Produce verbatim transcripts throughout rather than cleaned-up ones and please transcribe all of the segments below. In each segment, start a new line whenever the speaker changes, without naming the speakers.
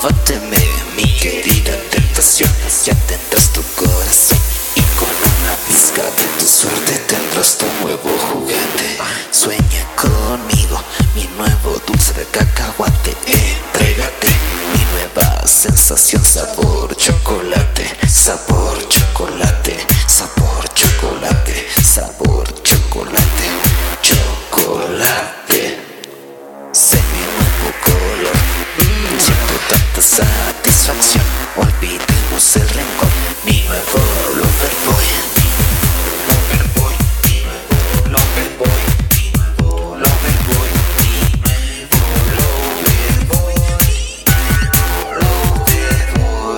Báteme, mi querida tentación, ya tendrás tu corazón y con una pizca de tu suerte tendrás tu nuevo juguete. Sueña conmigo, mi nuevo dulce de cacahuate. Entrégate, mi nueva sensación, sabor chocolate, sabor chocolate, sabor chocolate, sabor chocolate, chocolate. Sé mi nuevo color, mm, siento tanta satisfacción. Olvidemos el rencor, mi nuevo Loverboy. Loverboy, mi nuevo Loverboy, mi nuevo Loverboy, mi nuevo Loverboy, mi nuevo Loverboy.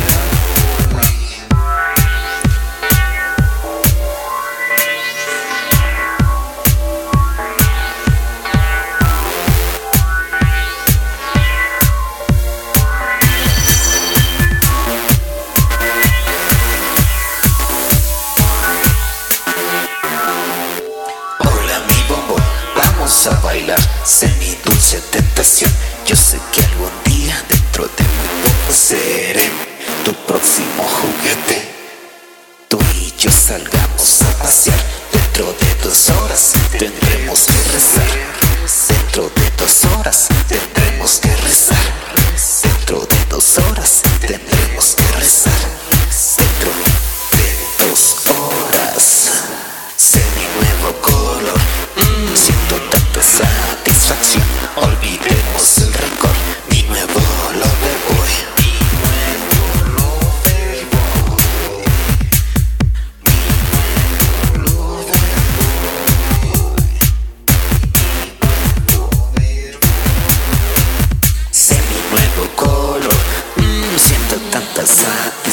Vamos a bailar, sé mi dulce tentación. Yo sé que algún día dentro de muy poco seré tu próximo juguete. Tú y yo salgamos a pasear. Dentro de dos horas tendremos que rezar. Dentro de dos horas tendremos que rezar. Dentro de dos horas tendremos que rezar. Dentro de dos horas. Sé mi nuevo color, mm, siento tanta satisfacción. Olvidemos el rencor, mi nuevo Loverboy, mi nuevo Loverboy, mi nuevo Loverboy, mi nuevo Loverboy. Sé mi nuevo color, mm, siento tanta satisfacción.